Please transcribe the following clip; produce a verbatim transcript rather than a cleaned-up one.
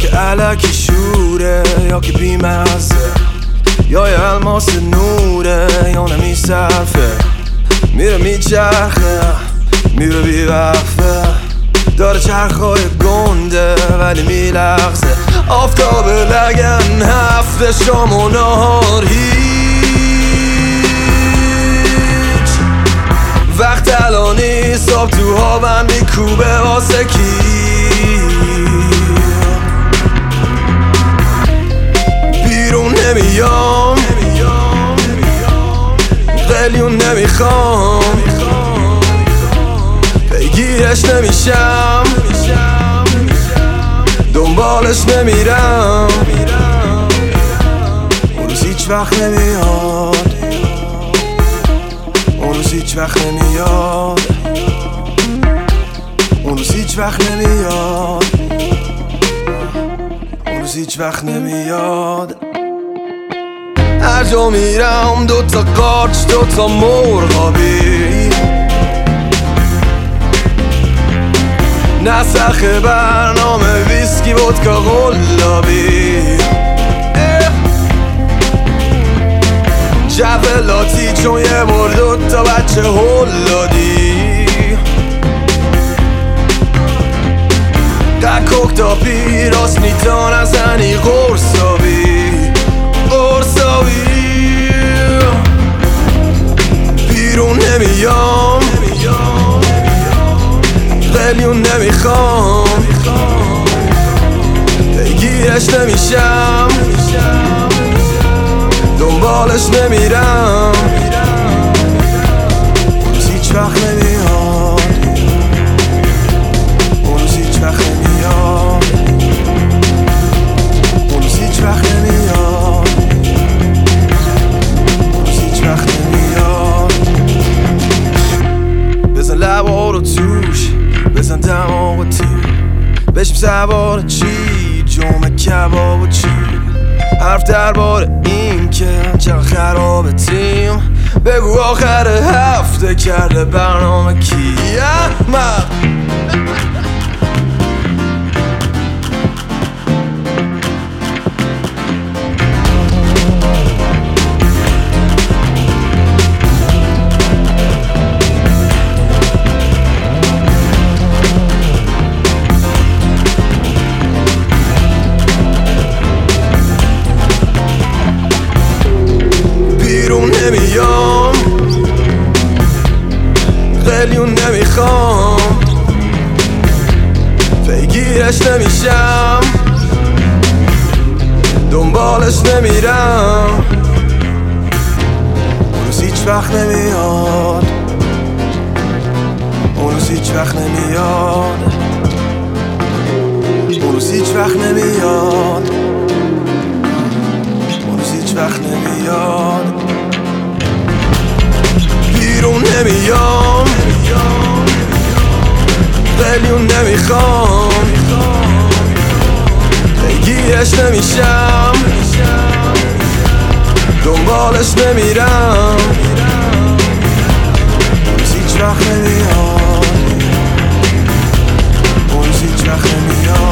که علکی شوره یا که بیمزه، یا یه الماس نوره یا نمیصرفه، میره میچرخه میره بیوقفه، داره چرخای گنده ولی میلغزه. آفتاب لگن هفته شام و نهار هیچ، وقت الانی صبح تو هاون میکوبه واسه کی، بیرون نمیام قلیون نمیخوام پیگیرش نمیشم دنبالش نمیرم، اون روز هیچ وقت نمیاد، اون روز هیچ وقت نمیاد، اون روز هیچ وقت نمیاد، اون روز هیچ وقت نمیاد. هر جا میرم دوتا قارچ دوتا مرغابی، نسخ برنامه ویسکی ودکا قلابی، جولاتی چون یه بار دوتا بچه هل دادی، قکوک تا پیراس نیتان از هنی قرصابی قرصابی، بیرون نمیام قلیون نمیخوام پیگیرش نمیشم دنبالش نمیرم، اون روز هیچ وقت نمیاد، اون روز هیچ وقت نمیاد، اون روز هیچ وقت نمیاد، اون روز هیچ وقت نمیاد. بزن لبا رو توش بزن دماغ و تیر، بشم سوار چی جمعه کباب و چی، حرف درباره این که چقدر خراب تیم، بگو آخر هفته کرده برنامه کی احمق. نمیام قلیون نمیخوام پیگیرش نمیشم دنبالش نمیرم، اون روز هیچ وقت نمیاد، اون روز هیچ وقت نمیاد، اون روز هیچ وقت نمیاد، اون روز هیچ وقت نمیاد. بیرون نمیام قلیون نمیخوام پیگیرش نمیشم دنبالش نمیرم، اون روز هیچ وقت نمیاد، اون روز هیچ وقت نمیاد.